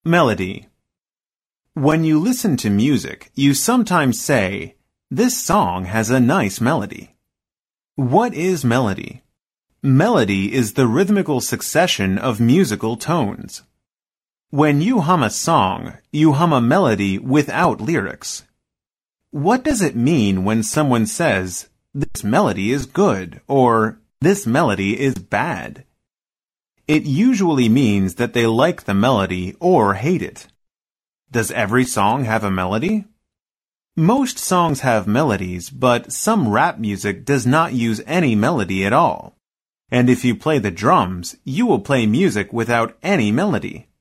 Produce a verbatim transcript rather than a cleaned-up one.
Melody. When you listen to music, you sometimes say, "This song has a nice melody." What is melody? Melody is the rhythmical succession of musical tones. When you hum a song, you hum a melody without lyrics. What does it mean when someone says, "This melody is good," or "This melody is bad"? It usually means that they like the melody or hate it. Does every song have a melody? Most songs have melodies, but some rap music does not use any melody at all. And if you play the drums, you will play music without any melody.